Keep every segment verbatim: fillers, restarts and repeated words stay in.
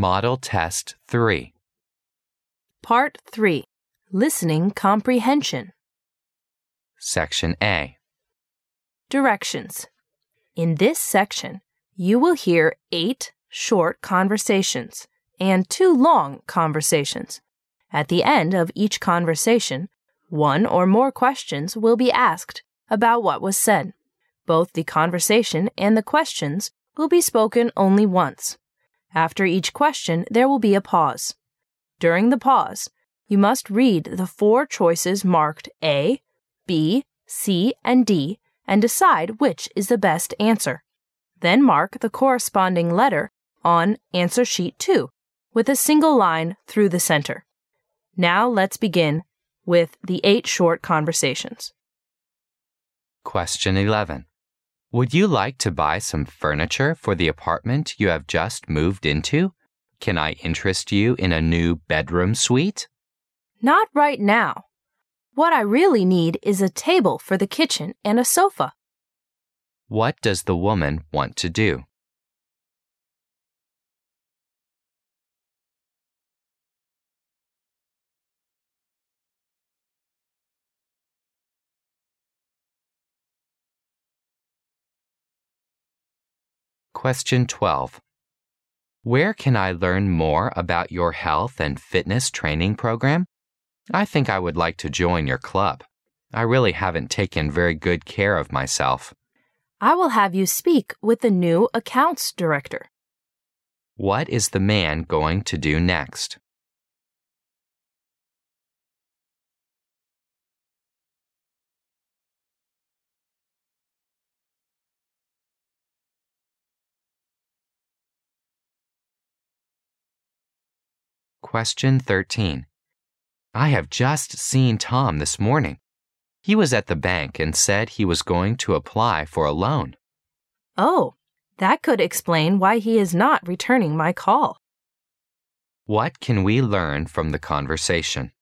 Model Test three. Part three. Listening Comprehension. Section A. Directions. In this section, you will hear eight short conversations and two long conversations. At the end of each conversation, one or more questions will be asked about what was said. Both the conversation and the questions will be spoken only once. After each question, there will be a pause. During the pause, you must read the four choices marked A, B, C, and D and decide which is the best answer. Then mark the corresponding letter on answer sheet two with a single line through the center. Now let's begin with the eight short conversations. Question eleven. Would you like to buy some furniture for the apartment you have just moved into? Can I interest you in a new bedroom suite? Not right now. What I really need is a table for the kitchen and a sofa. What does the woman want to do? Question twelve. Where can I learn more about your health and fitness training program? I think I would like to join your club. I really haven't taken very good care of myself. I will have you speak with the new accounts director. What is the man going to do next? Question thirteen. I have just seen Tom this morning. He was at the bank and said he was going to apply for a loan. Oh, that could explain why he is not returning my call. What can we learn from the conversation?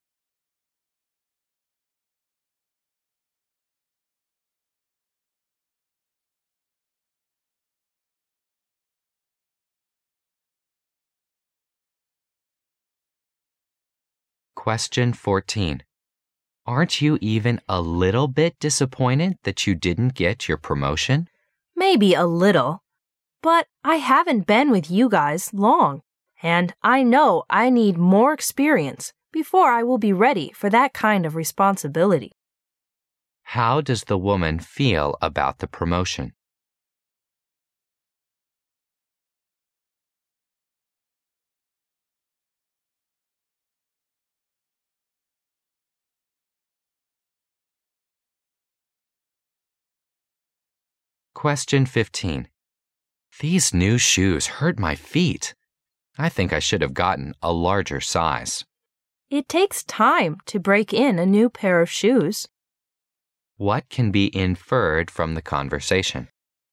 Question fourteen. Aren't you even a little bit disappointed that you didn't get your promotion? Maybe a little, but I haven't been with you guys long, and I know I need more experience before I will be ready for that kind of responsibility. How does the woman feel about the promotion? Question fifteen. These new shoes hurt my feet. I think I should have gotten a larger size. It takes time to break in a new pair of shoes. What can be inferred from the conversation?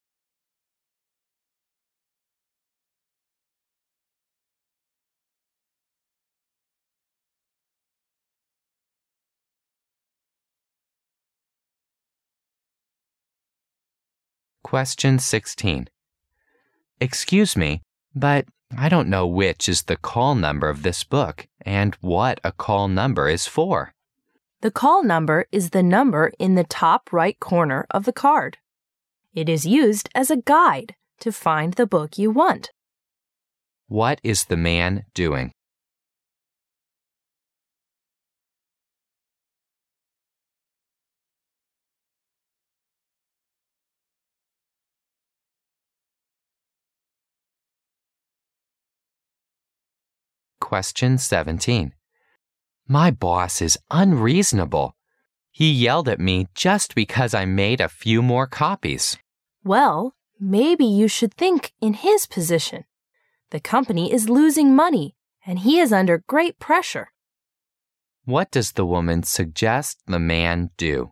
Question sixteen. Excuse me, but I don't know which is the call number of this book and what a call number is for. The call number is the number in the top right corner of the card. It is used as a guide to find the book you want. What is the man doing? Question seventeen. My boss is unreasonable. He yelled at me just because I made a few more copies. Well, maybe you should think in his position. The company is losing money, and he is under great pressure. What does the woman suggest the man do?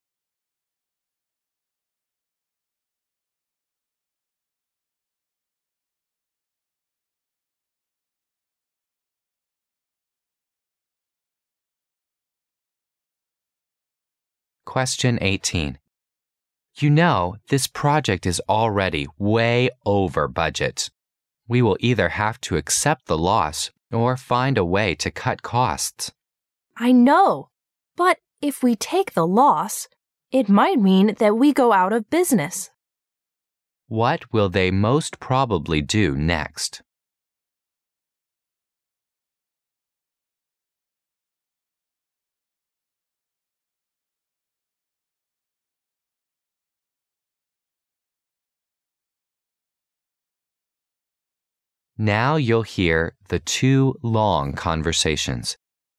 Question eighteen. You know, this project is already way over budget. we will either have to accept the loss or find a way to cut costs. I know, but if we take the loss, it might mean that we go out of business. What will they most probably do next? Now you'll hear the two long conversations.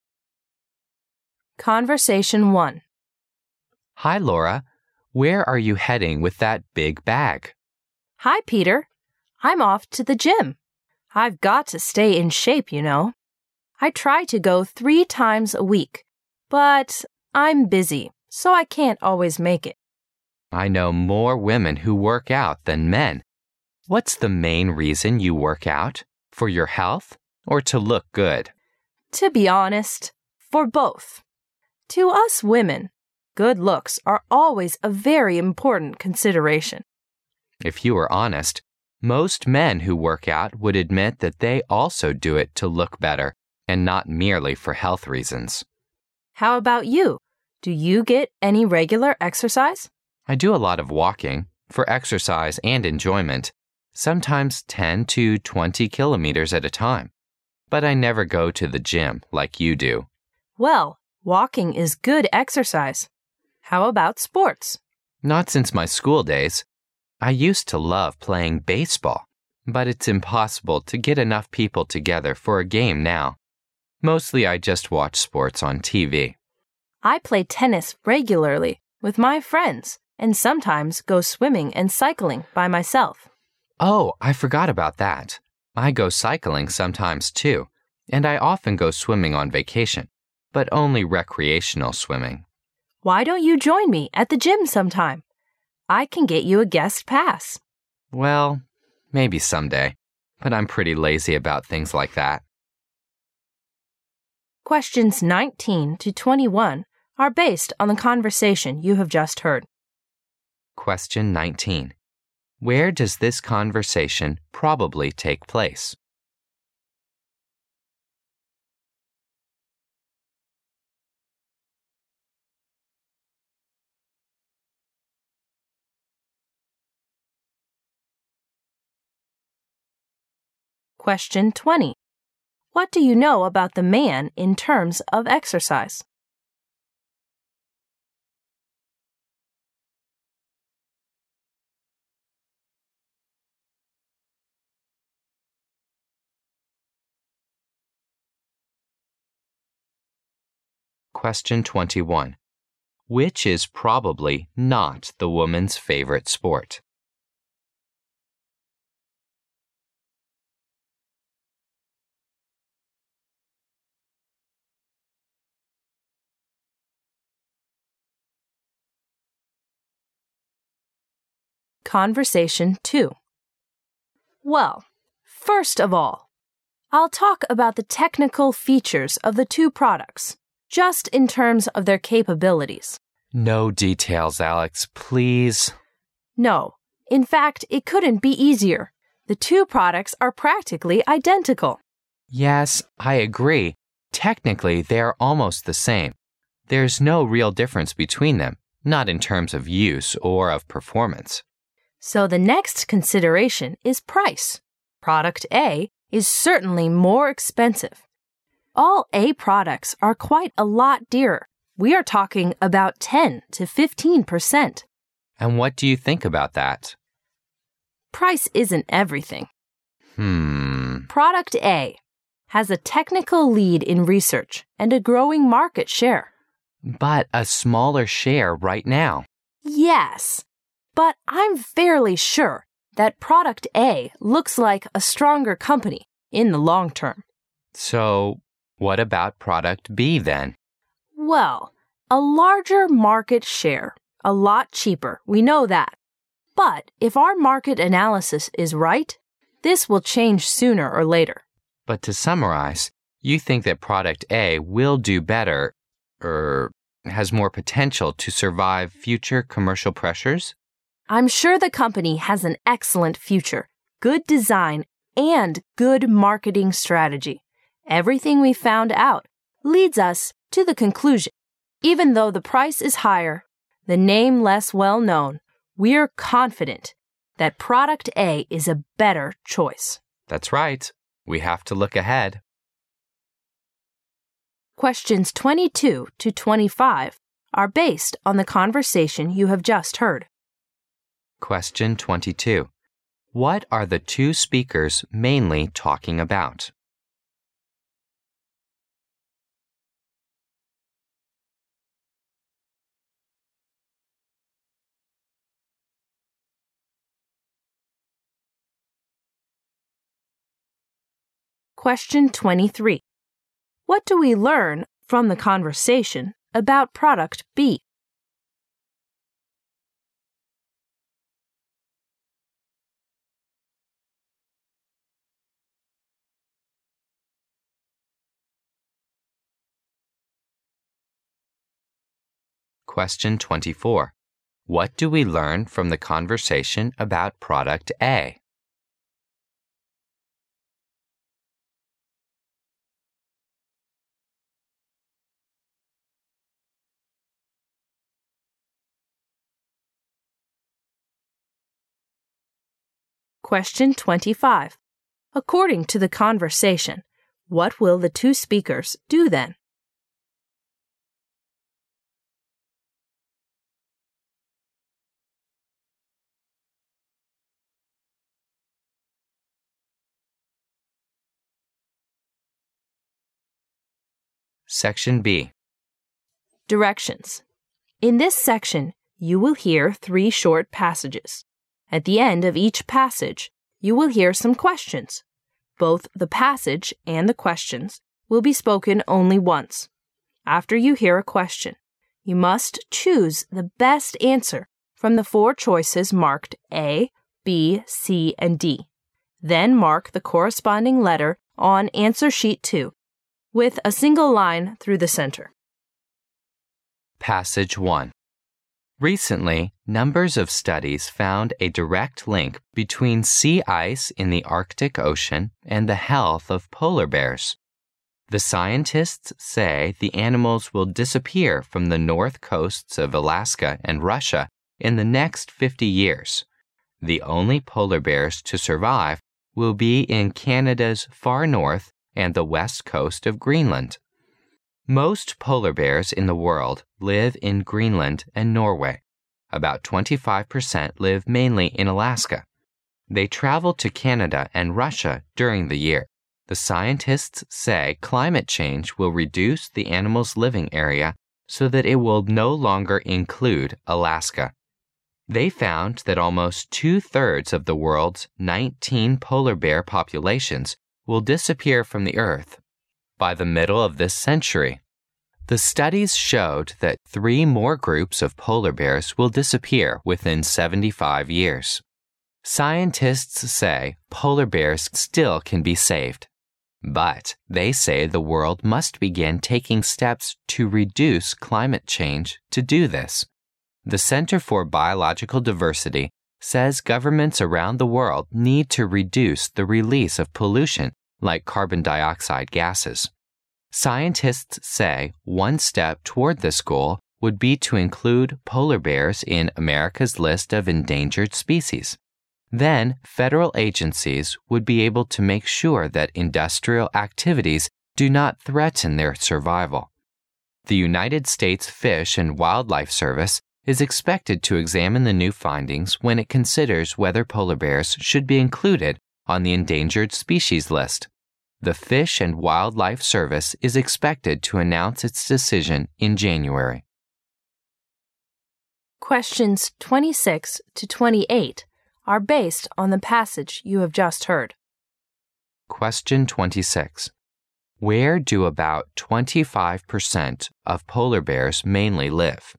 Conversation one. Hi, Laura. Where are you heading with that big bag? Hi, Peter. I'm off to the gym. I've got to stay in shape, you know. I try to go three times a week, but I'm busy, so I can't always make it. I know more women who work out than men. What's the main reason you work out? For your health or to look good? To be honest, for both. To us women, good looks are always a very important consideration. If you were honest, most men who work out would admit that they also do it to look better and not merely for health reasons. How about you? Do you get any regular exercise? I do a lot of walking for exercise and enjoyment, sometimes ten to twenty kilometers at a time. But I never go to the gym like you do. Well, walking is good exercise. How about sports? Not since my school days. I used to love playing baseball, but it's impossible to get enough people together for a game now. Mostly I just watch sports on T V. I play tennis regularly with my friends and sometimes go swimming and cycling by myself. Oh, I forgot about that. I go cycling sometimes too, and I often go swimming on vacation, but only recreational swimming. Why don't you join me at the gym sometime? I can get you a guest pass. Well, maybe someday, but I'm pretty lazy about things like that. Questions nineteen to twenty-one are based on the conversation you have just heard. Question nineteen. Where does this conversation probably take place? Question twenty. What do you know about the man in terms of exercise? Question twenty-one. Which is probably not the woman's favorite sport? Conversation two. Well, first of all, I'll talk about the technical features of the two products, just in terms of their capabilities. No details, Alex, please. No, in fact, it couldn't be easier. The two products are practically identical. Yes, I agree. Technically, they are almost the same. There's no real difference between them, not in terms of use or of performance. So the next consideration is price. Product A is certainly more expensive. All A products are quite a lot dearer. We are talking about ten to fifteen percent. And what do you think about that? Price isn't everything. Hmm. Product A has a technical lead in research and a growing market share. But a smaller share right now. Yes, but I'm fairly sure that Product A looks like a stronger company in the long term. So, what about Product B then? Well, a larger market share, a lot cheaper, we know that. But if our market analysis is right, this will change sooner or later. But to summarize, you think that Product A will do better, or has more potential to survive future commercial pressures? I'm sure the company has an excellent future, good design, and good marketing strategy. Everything we found out leads us to the conclusion. Even though the price is higher, the name less well known, we're confident that product A is a better choice. That's right. We have to look ahead. Questions twenty-two to twenty-five are based on the conversation you have just heard. Question twenty-two. What are the two speakers mainly talking about? Question twenty-three. What do we learn from the conversation about product B? Question twenty-four. What do we learn from the conversation about product A? Question twenty-five. According to the conversation, what will the two speakers do then? Section B. Directions. In this section, you will hear three short passages. At the end of each passage, you will hear some questions. Both the passage and the questions will be spoken only once. After you hear a question, you must choose the best answer from the four choices marked A, B, C, and D. Then mark the corresponding letter on answer sheet two with a single line through the center. Passage one. Recently, numbers of studies found a direct link between sea ice in the Arctic Ocean and the health of polar bears. The scientists say the animals will disappear from the north coasts of Alaska and Russia in the next fifty years. The only polar bears to survive will be in Canada's far north and the west coast of Greenland. Most polar bears in the world live in Greenland and Norway. About twenty-five percent live mainly in Alaska. They travel to Canada and Russia during the year. The scientists say climate change will reduce the animal's living area so that it will no longer include Alaska. They found that almost two-thirds of the world's nineteen polar bear populations will disappear from the Earth by the middle of this century. The studies showed that three more groups of polar bears will disappear within seventy-five years. Scientists say polar bears still can be saved, but they say the world must begin taking steps to reduce climate change to do this. The Center for Biological Diversity says governments around the world need to reduce the release of pollution like carbon dioxide gases. Scientists say one step toward this goal would be to include polar bears in America's list of endangered species. Then, federal agencies would be able to make sure that industrial activities do not threaten their survival. The United States Fish and Wildlife Service is expected to examine the new findings when it considers whether polar bears should be included on the endangered species list. The Fish and Wildlife Service is expected to announce its decision in January. Questions twenty-six to twenty-eight are based on the passage you have just heard. Question twenty-six. Where do about twenty-five percent of polar bears mainly live?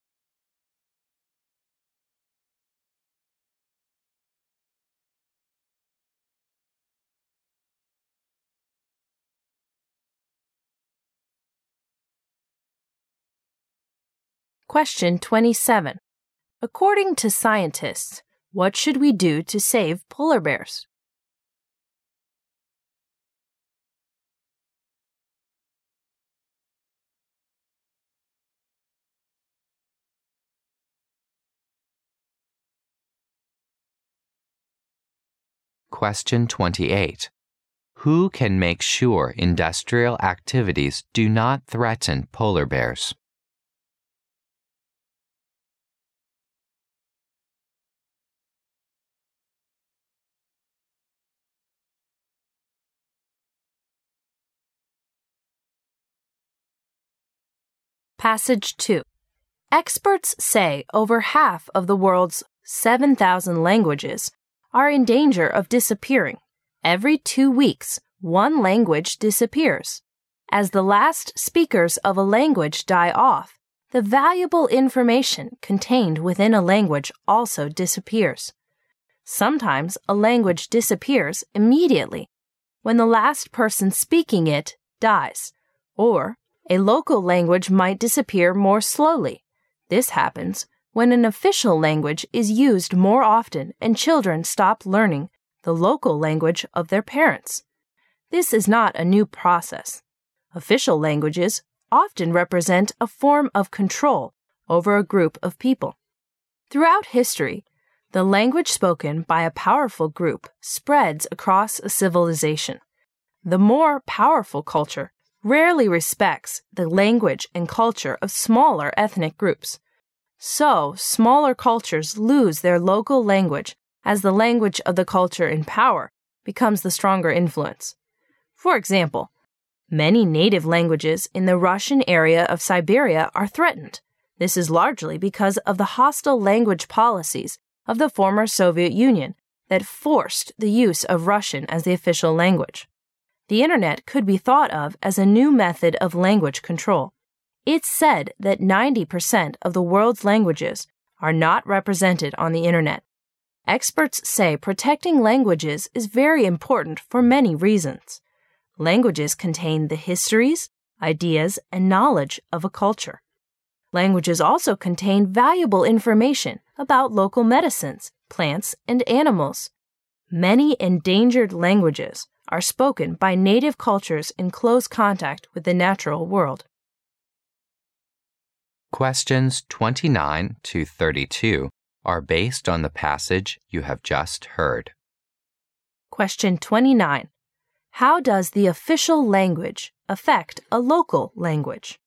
Question twenty-seven. According to scientists, what should we do to save polar bears? Question twenty-eight. Who can make sure industrial activities do not threaten polar bears? Passage two. Experts say over half of the world's seven thousand languages are in danger of disappearing. Every two weeks, one language disappears. As the last speakers of a language die off, the valuable information contained within a language also disappears. Sometimes a language disappears immediately when the last person speaking it dies, or a local language might disappear more slowly. This happens when an official language is used more often and children stop learning the local language of their parents. This is not a new process. Official languages often represent a form of control over a group of people. Throughout history, the language spoken by a powerful group spreads across a civilization. The more powerful culture rarely respects the language and culture of smaller ethnic groups. So, smaller cultures lose their local language as the language of the culture in power becomes the stronger influence. For example, many native languages in the Russian area of Siberia are threatened. This is largely because of the hostile language policies of the former Soviet Union that forced the use of Russian as the official language. The Internet could be thought of as a new method of language control. It's said that ninety percent of the world's languages are not represented on the Internet. Experts say protecting languages is very important for many reasons. Languages contain the histories, ideas, and knowledge of a culture. Languages also contain valuable information about local medicines, plants, and animals. Many endangered languages are spoken by native cultures in close contact with the natural world. Questions twenty-nine to thirty-two are based on the passage you have just heard. Question twenty-nine. How does the official language affect a local language?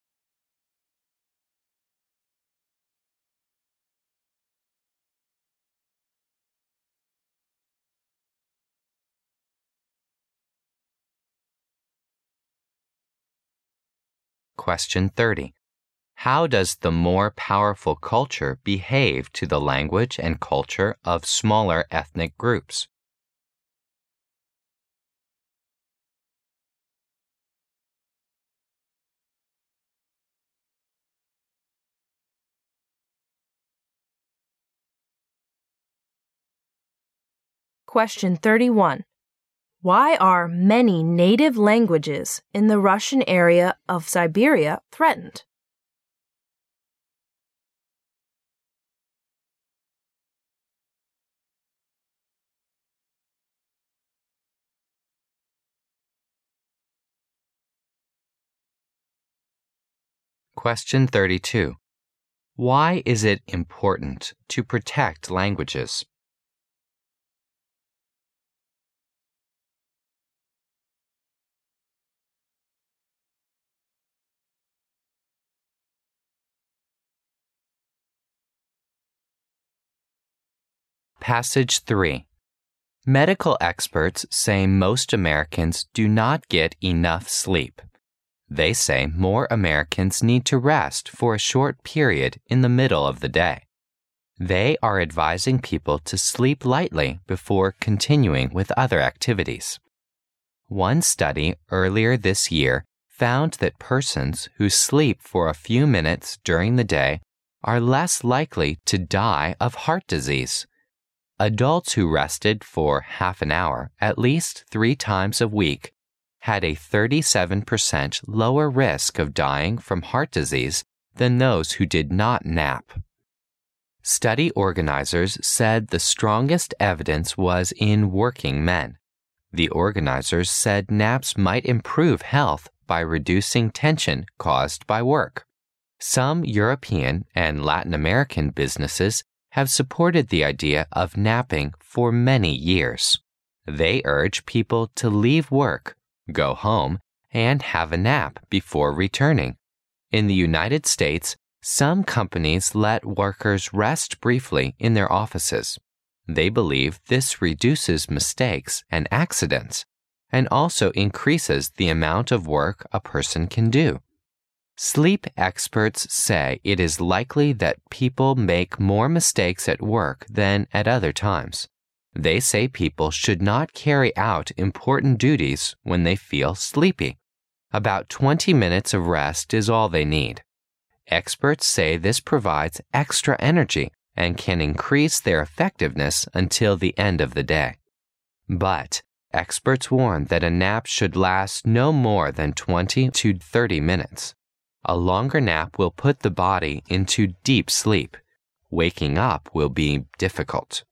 Question thirty. How does the more powerful culture behave to the language and culture of smaller ethnic groups? Question thirty-one. Why are many native languages in the Russian area of Siberia threatened? Question thirty-two. Why is it important to protect languages? Passage three. Medical experts say most Americans do not get enough sleep. They say more Americans need to rest for a short period in the middle of the day. They are advising people to sleep lightly before continuing with other activities. One study earlier this year found that persons who sleep for a few minutes during the day are less likely to die of heart disease. Adults who rested for half an hour at least three times a week had a thirty-seven percent lower risk of dying from heart disease than those who did not nap. Study organizers said the strongest evidence was in working men. The organizers said naps might improve health by reducing tension caused by work. Some European and Latin American businesses have supported the idea of napping for many years. They urge people to leave work, go home, and have a nap before returning. In the United States, some companies let workers rest briefly in their offices. They believe this reduces mistakes and accidents, and also increases the amount of work a person can do. Sleep experts say it is likely that people make more mistakes at work than at other times. They say people should not carry out important duties when they feel sleepy. About twenty minutes of rest is all they need. Experts say this provides extra energy and can increase their effectiveness until the end of the day. But experts warn that a nap should last no more than twenty to thirty minutes. A longer nap will put the body into deep sleep. Waking up will be difficult.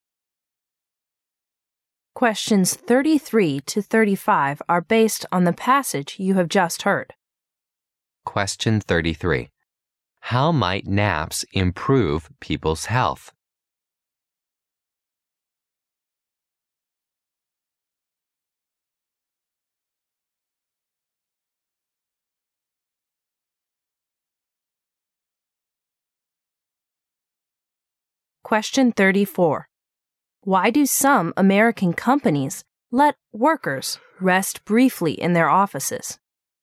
Questions thirty-three to thirty-five are based on the passage you have just heard. Question thirty-three. How might naps improve people's health? Question thirty-four. Why do some American companies let workers rest briefly in their offices?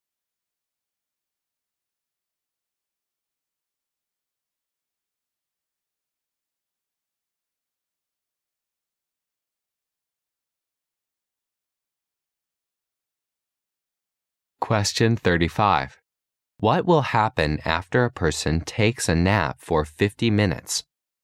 Question thirty-five. What will happen after a person takes a nap for fifty minutes?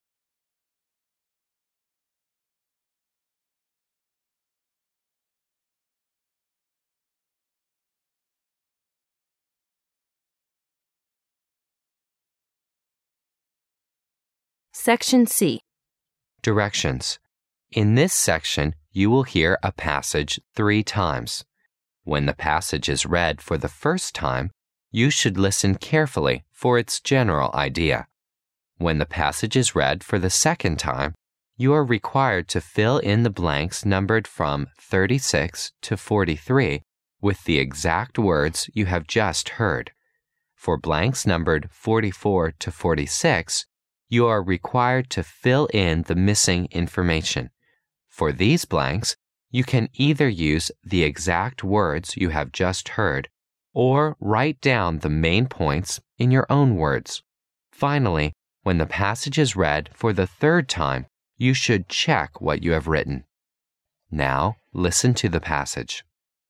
Section C. Directions. In this section, you will hear a passage three times. When the passage is read for the first time, you should listen carefully for its general idea. When the passage is read for the second time, you are required to fill in the blanks numbered from thirty-six to forty-three with the exact words you have just heard. For blanks numbered forty-four to forty-six, you are required to fill in the missing information. For these blanks, you can either use the exact words you have just heard or write down the main points in your own words. Finally, when the passage is read for the third time, you should check what you have written. Now, listen to the passage.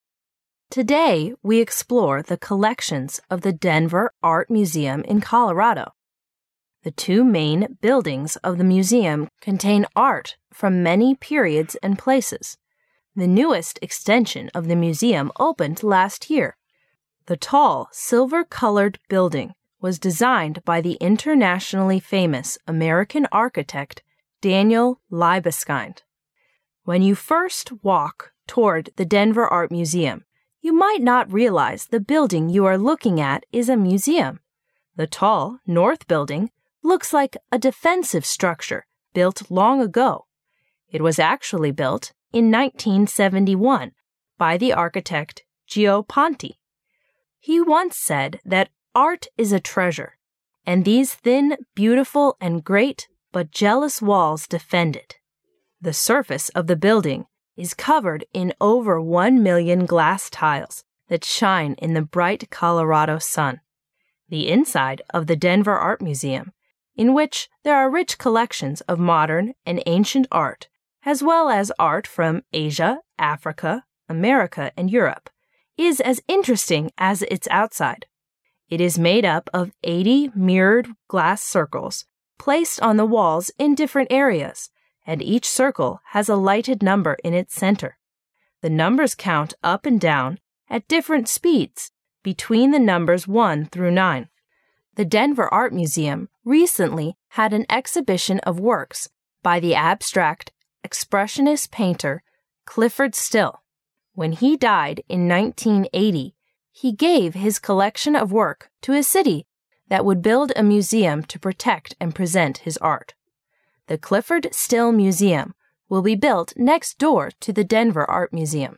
Today, we explore the collections of the Denver Art Museum in Colorado. The two main buildings of the museum contain art from many periods and places. The newest extension of the museum opened last year. The tall, silver-colored building was designed by the internationally famous American architect Daniel Libeskind. When you first walk toward the Denver Art Museum, you might not realize the building you are looking at is a museum. The tall north building looks like a defensive structure built long ago. It was actually built in nineteen seventy-one by the architect Gio Ponti. He once said that art is a treasure, and these thin, beautiful, and great but jealous walls defend it. The surface of the building is covered in over one million glass tiles that shine in the bright Colorado sun. The inside of the Denver Art Museum, in which there are rich collections of modern and ancient art, as well as art from Asia, Africa, America, and Europe, is as interesting as its outside. It is made up of eighty mirrored glass circles placed on the walls in different areas, and each circle has a lighted number in its center. The numbers count up and down at different speeds between the numbers one through nine. The Denver Art Museum recently had an exhibition of works by the abstract expressionist painter Clyfford Still. When he died in nineteen eighty, he gave his collection of work to a city that would build a museum to protect and present his art. The Clyfford Still Museum will be built next door to the Denver Art Museum.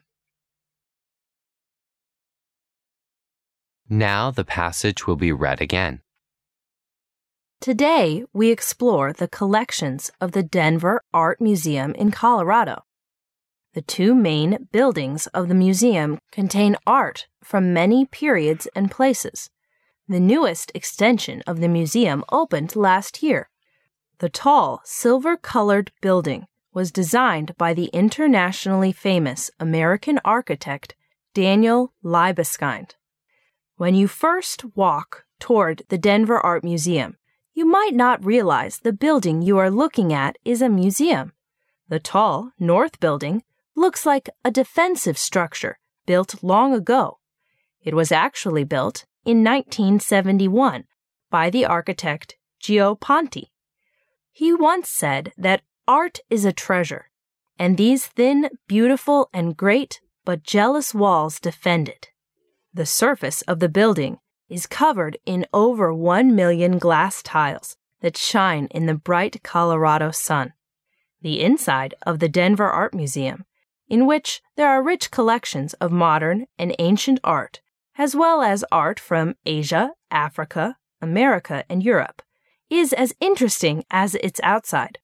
Now the passage will be read again. Today, we explore the collections of the Denver Art Museum in Colorado. The two main buildings of the museum contain art from many periods and places. The newest extension of the museum opened last year. The tall, silver-colored building was designed by the internationally famous American architect Daniel Libeskind. When you first walk toward the Denver Art Museum, you might not realize the building you are looking at is a museum. The tall north building looks like a defensive structure built long ago. It was actually built in nineteen seventy-one by the architect Gio Ponti. He once said that art is a treasure, and these thin, beautiful, and great but jealous walls defend it. The surface of the building is covered in over one million glass tiles that shine in the bright Colorado sun. The inside of the Denver Art Museum, in which there are rich collections of modern and ancient art, as well as art from Asia, Africa, America, and Europe, is as interesting as its outside.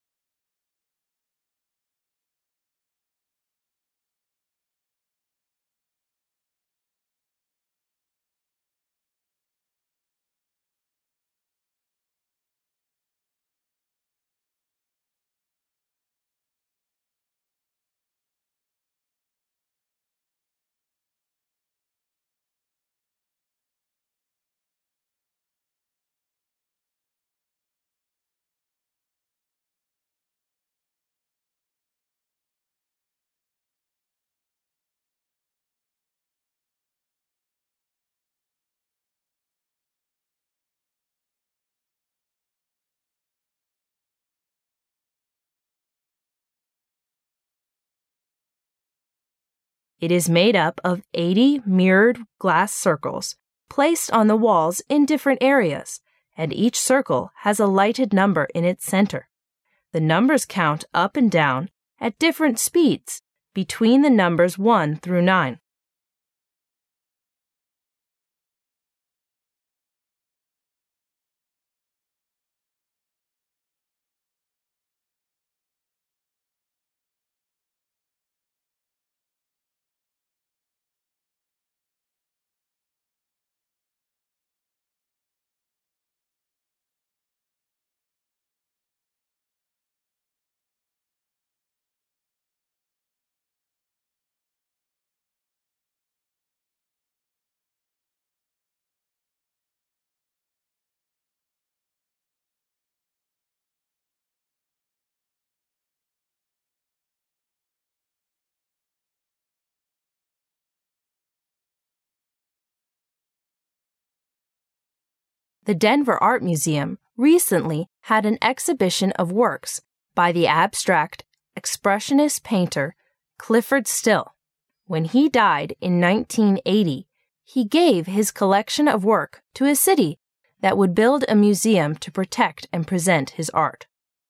It is made up of eighty mirrored glass circles placed on the walls in different areas, and each circle has a lighted number in its center. The numbers count up and down at different speeds between the numbers one through nine. The Denver Art Museum recently had an exhibition of works by the abstract expressionist painter Clyfford Still. When he died in nineteen eighty, he gave his collection of work to a city that would build a museum to protect and present his art.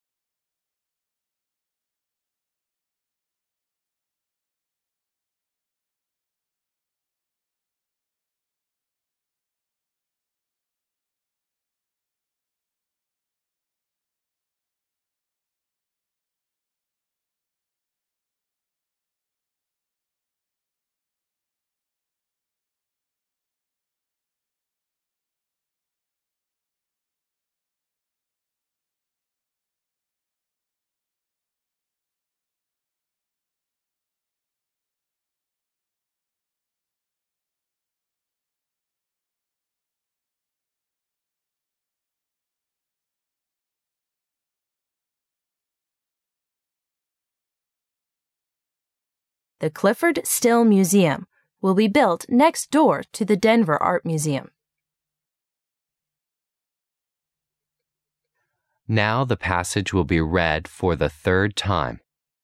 The Clyfford Still Museum will be built next door to the Denver Art Museum. Now the passage will be read for the third time.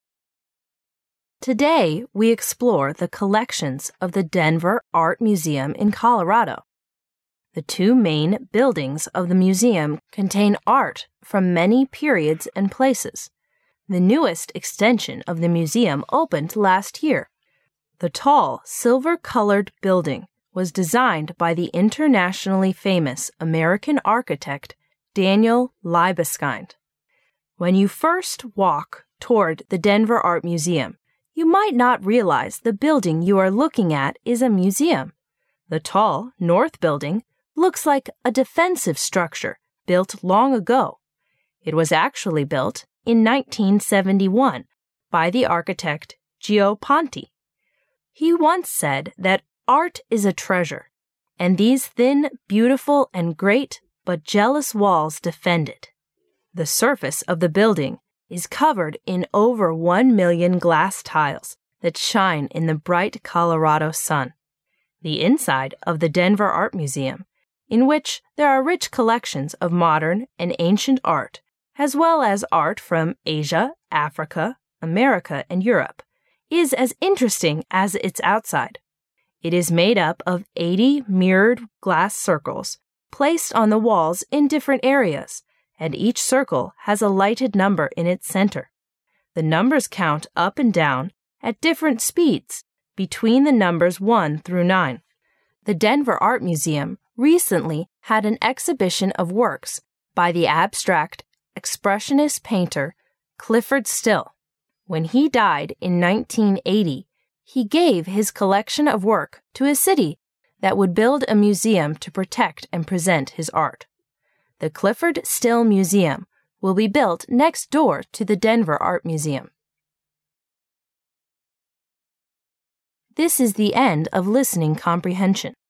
Today, we explore the collections of the Denver Art Museum in Colorado. The two main buildings of the museum contain art from many periods and places. The newest extension of the museum opened last year. The tall, silver-colored building was designed by the internationally famous American architect Daniel Libeskind. When you first walk toward the Denver Art Museum, you might not realize the building you are looking at is a museum. The tall north building looks like a defensive structure built long ago. It was actually built in nineteen seventy-one by the architect Gio Ponti. He once said that art is a treasure, and these thin, beautiful, and great but jealous walls defend it. The surface of the building is covered in over one million glass tiles that shine in the bright Colorado sun. The inside of the Denver Art Museum, in which there are rich collections of modern and ancient art, as well as art from Asia, Africa, America, and Europe, is as interesting as its outside. It is made up of eighty mirrored glass circles placed on the walls in different areas, and each circle has a lighted number in its center. The numbers count up and down at different speeds between the numbers one through nine. The Denver Art Museum recently had an exhibition of works by the abstract expressionist painter Clyfford Still. When he died in nineteen eighty, he gave his collection of work to a city that would build a museum to protect and present his art. The Clyfford Still Museum will be built next door to the Denver Art Museum. This is the end of listening comprehension.